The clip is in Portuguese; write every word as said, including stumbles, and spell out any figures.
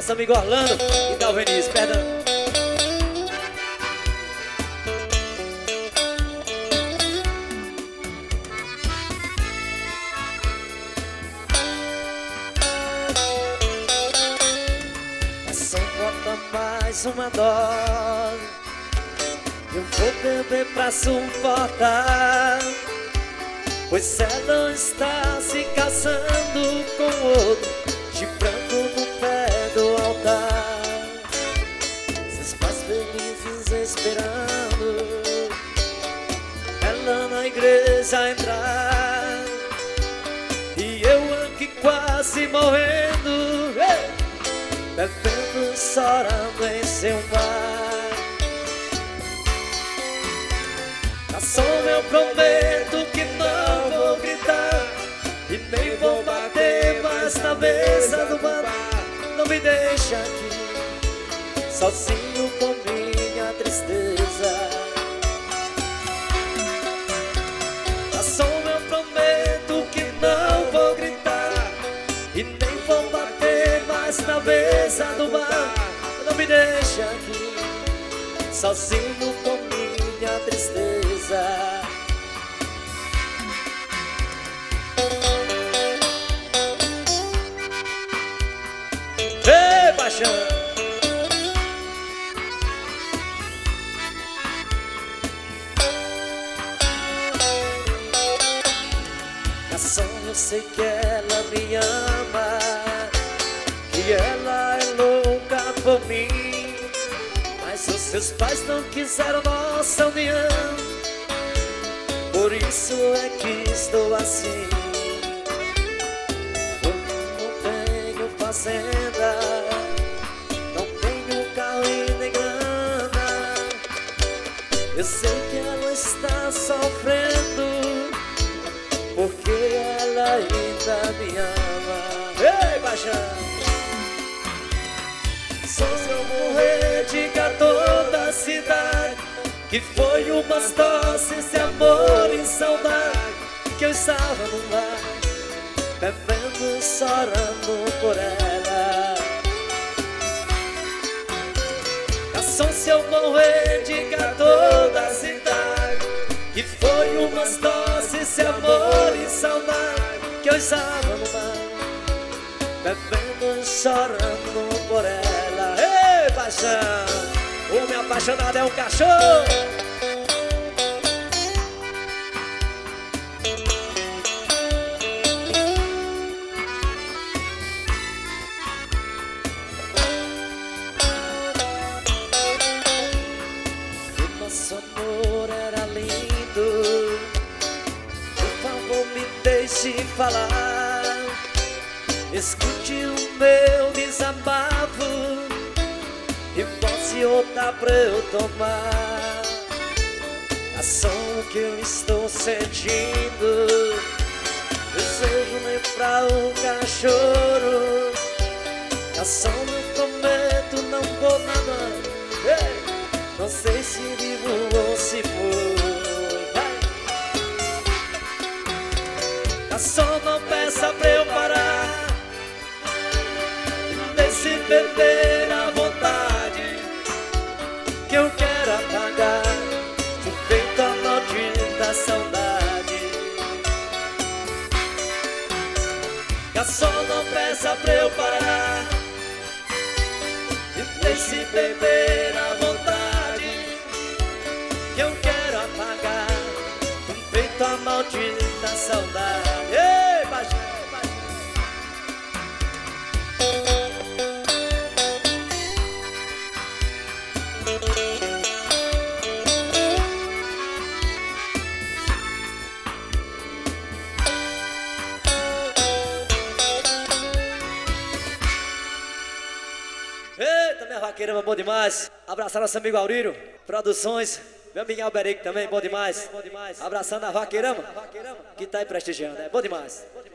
Nosso amigo Orlando e Dalveniz, perdão. Só bota mais uma dose, eu vou beber pra suportar, pois ela está se casando com outro, de branco no pé do altar. Seus pais felizes esperando ela na igreja entrar, e eu aqui quase morrendo, hey! Bebendo, chorando em seu bar. Garçom, eu prometo que não vou gritar e nem vou bater mais na mesa do bar. Não me deixa aqui sozinho com minha tristeza. Garçom, eu prometo que não vou gritar e nem vou bater mais na mesa do bar. Não me deixa aqui sozinho com minha tristeza. Ei, paixão! Garçom, eu sei que ela me ama, que ela é louca por mim, mas os seus pais não quiseram nossa união, por isso é que estou assim. Eu não tenho fazenda, não tenho carro e nem grana, eu sei que ela está sofrendo, porque ela ainda me ama. Ei, paixão! Só se eu morrer, diga a toda a cidade que foi umas doses de amor e saudade, que eu estava no bar, bebendo, chorando por ela. Garçom, se eu morrer, diga a toda a cidade que foi umas doses de amor e saudade, que eu estava no bar, bebendo, chorando por ela. Ei, paixão! O meu apaixonado é um cachorro! O nosso amor era lindo, por favor me deixe falar, escute o meu desabafo e posse outra pra eu tomar. Ação que eu estou sentindo, desejo nem pra um cachorro. Ação, eu prometo, não vou nada, hey! Não sei se vivo ou se for. Ação, não peça pra eu parar, deixe beber à vontade, que eu quero apagar o feito a maldita saudade. Garçom, não peça pra eu parar, e deixe beber à vontade, que eu quero apagar o feito a maldita saudade. Ei, baixinho! Eita, minha vaqueira, bom demais. Abraçar nosso amigo Aurírio Produções, meu amigo Alberico também, bom demais. Abraçando a vaqueirama, que tá aí prestigiando, é bom demais.